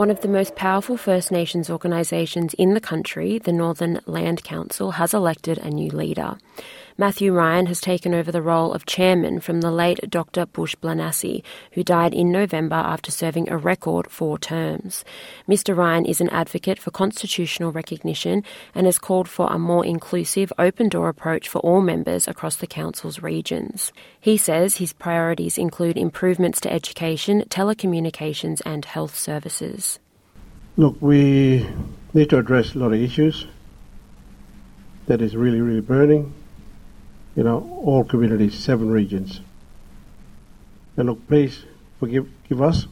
One of the most powerful First Nations organisations in the country, the Northern Land Council, has elected a new leader. Matthew Ryan has taken over the role of chairman from the late Dr. Bush Blanasi, who died in November after serving a record 4 terms. Mr. Ryan is an advocate for constitutional recognition and has called for a more inclusive, open-door approach for all members across the council's regions. He says his priorities include improvements to education, telecommunications and health services. Look, we need to address a lot of issues that is really, really burning. All communities, 7 regions. And look, please forgive us.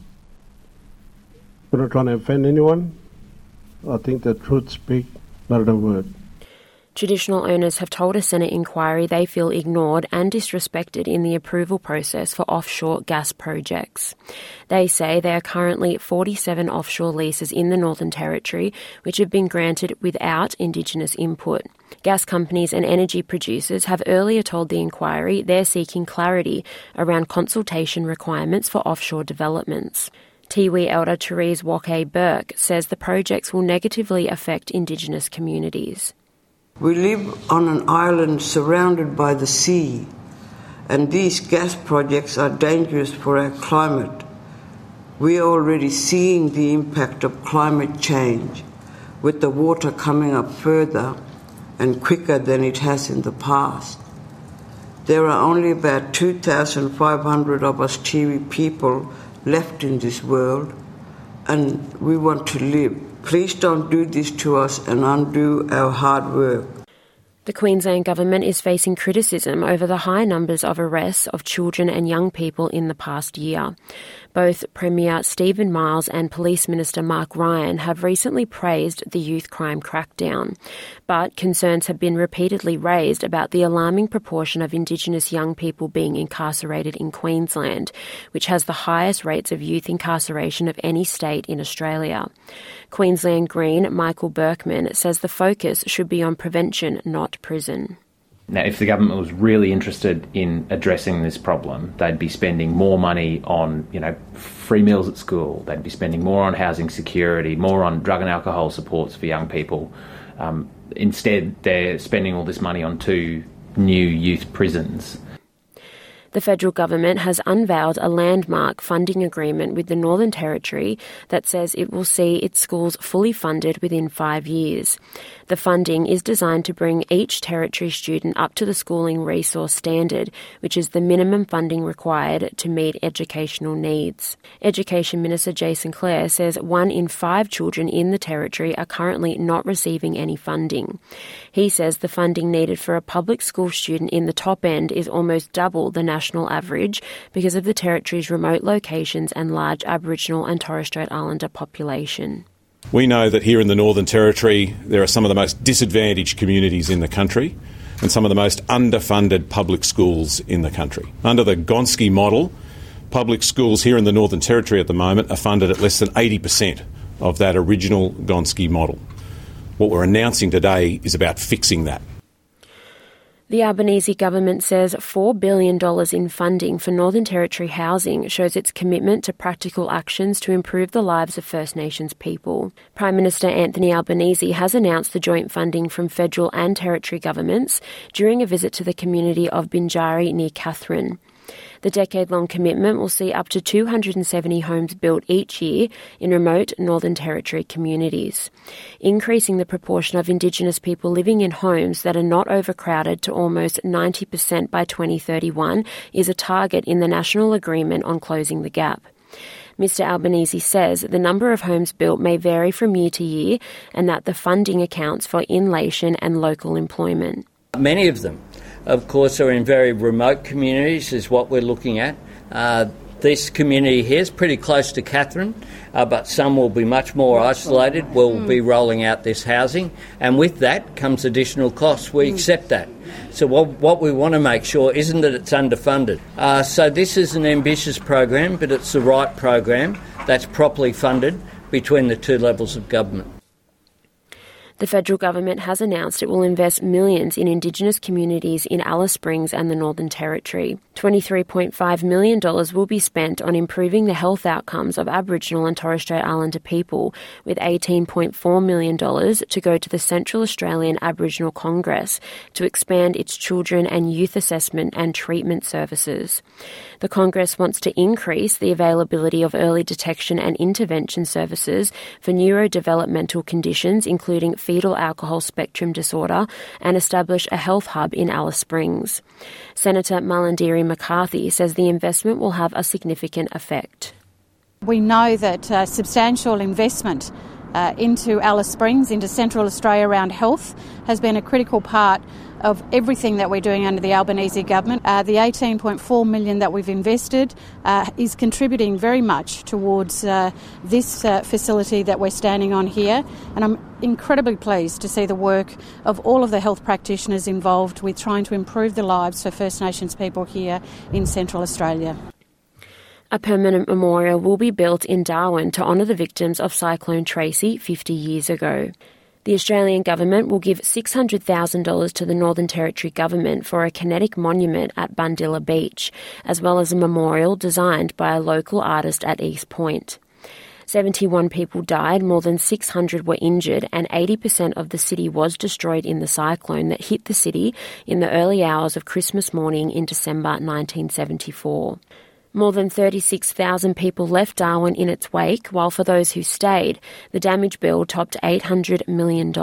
We're not trying to offend anyone. I think the truth speaks louder than words. Traditional owners have told a Senate inquiry they feel ignored and disrespected in the approval process for offshore gas projects. They say there are currently 47 offshore leases in the Northern Territory which have been granted without Indigenous input. Gas companies and energy producers have earlier told the inquiry they're seeking clarity around consultation requirements for offshore developments. Tiwi elder Therese Wauke-Burke says the projects will negatively affect Indigenous communities. We live on an island surrounded by the sea, and these gas projects are dangerous for our climate. We are already seeing the impact of climate change, with the water coming up further and quicker than it has in the past. There are only about 2,500 of us Tiwi people left in this world, and we want to live. Please don't do this to us and undo our hard work. The Queensland Government is facing criticism over the high numbers of arrests of children and young people in the past year. Both Premier Stephen Miles and Police Minister Mark Ryan have recently praised the youth crime crackdown, but concerns have been repeatedly raised about the alarming proportion of Indigenous young people being incarcerated in Queensland, which has the highest rates of youth incarceration of any state in Australia. Queensland Green Michael Berkman says the focus should be on prevention, not prison. Now, if the government was really interested in addressing this problem, they'd be spending more money on, free meals at school. They'd be spending more on housing security, more on drug and alcohol supports for young people. Instead, they're spending all this money on 2 new youth prisons. The federal government has unveiled a landmark funding agreement with the Northern Territory that says it will see its schools fully funded within 5 years. The funding is designed to bring each Territory student up to the schooling resource standard, which is the minimum funding required to meet educational needs. Education Minister Jason Clare says 1 in 5 children in the Territory are currently not receiving any funding. He says the funding needed for a public school student in the top end is almost double the national average because of the Territory's remote locations and large Aboriginal and Torres Strait Islander population. We know that here in the Northern Territory there are some of the most disadvantaged communities in the country and some of the most underfunded public schools in the country. Under the Gonski model, public schools here in the Northern Territory at the moment are funded at less than 80% of that original Gonski model. What we're announcing today is about fixing that. The Albanese government says $4 billion in funding for Northern Territory housing shows its commitment to practical actions to improve the lives of First Nations people. Prime Minister Anthony Albanese has announced the joint funding from federal and territory governments during a visit to the community of Binjari near Katherine. The decade-long commitment will see up to 270 homes built each year in remote Northern Territory communities. Increasing the proportion of Indigenous people living in homes that are not overcrowded to almost 90% by 2031 is a target in the National Agreement on Closing the Gap. Mr Albanese says the number of homes built may vary from year to year and that the funding accounts for inlation and local employment. Many of them, of course, are in very remote communities is what we're looking at. This community here is pretty close to Katherine, but some will be much more isolated. We'll be rolling out this housing, and with that comes additional costs. We accept that. So what we want to make sure isn't that it's underfunded. So this is an ambitious program, but it's the right program that's properly funded between the 2 levels of government. The federal government has announced it will invest millions in Indigenous communities in Alice Springs and the Northern Territory. $23.5 million will be spent on improving the health outcomes of Aboriginal and Torres Strait Islander people, with $18.4 million to go to the Central Australian Aboriginal Congress to expand its children and youth assessment and treatment services. The Congress wants to increase the availability of early detection and intervention services for neurodevelopmental conditions, including fetal alcohol spectrum disorder, and establish a health hub in Alice Springs. Senator Malarndirri McCarthy says the investment will have a significant effect. We know that substantial investment into Alice Springs, into Central Australia around health, has been a critical part of everything that we're doing under the Albanese government. The $18.4 million that we've invested is contributing very much towards this facility that we're standing on here, and I'm incredibly pleased to see the work of all of the health practitioners involved with trying to improve the lives for First Nations people here in Central Australia. A permanent memorial will be built in Darwin to honour the victims of Cyclone Tracy 50 years ago. The Australian government will give $600,000 to the Northern Territory government for a kinetic monument at Bundilla Beach, as well as a memorial designed by a local artist at East Point. 71 people died, more than 600 were injured, and 80% of the city was destroyed in the cyclone that hit the city in the early hours of Christmas morning in December 1974. More than 36,000 people left Darwin in its wake, while for those who stayed, the damage bill topped $800 million.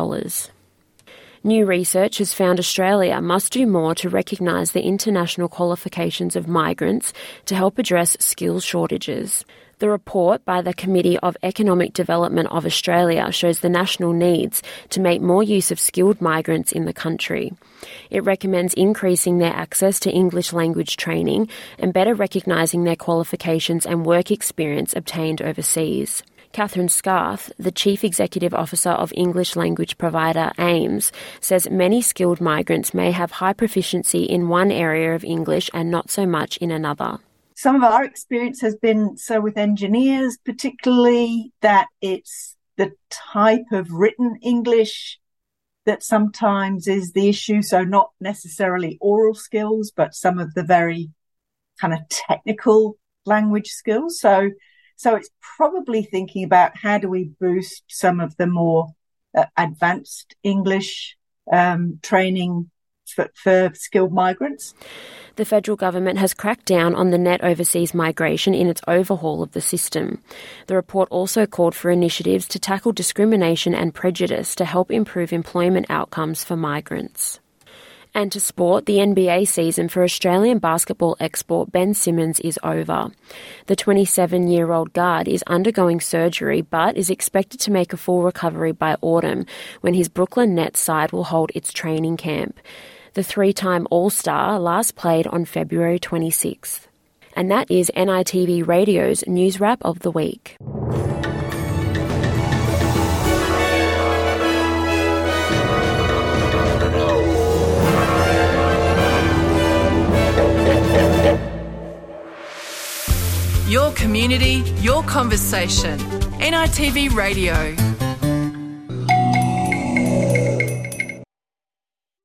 New research has found Australia must do more to recognise the international qualifications of migrants to help address skills shortages. The report by the Committee of Economic Development of Australia shows the national needs to make more use of skilled migrants in the country. It recommends increasing their access to English language training and better recognising their qualifications and work experience obtained overseas. Catherine Scarth, the Chief Executive Officer of English language provider AIMS, says many skilled migrants may have high proficiency in one area of English and not so much in another. Some of our experience has been so with engineers, particularly, that it's the type of written English that sometimes is the issue. So not necessarily oral skills, but some of the very kind of technical language skills. So it's probably thinking about how do we boost some of the more advanced English training for skilled migrants. The federal government has cracked down on the net overseas migration in its overhaul of the system. The report also called for initiatives to tackle discrimination and prejudice to help improve employment outcomes for migrants. And to sport, the NBA season for Australian basketball export Ben Simmons is over. The 27-year-old guard is undergoing surgery but is expected to make a full recovery by autumn, when his Brooklyn Nets side will hold its training camp. The three-time All-Star last played on February 26th. And that is NITV Radio's News Wrap of the Week. Your community, your conversation. NITV Radio.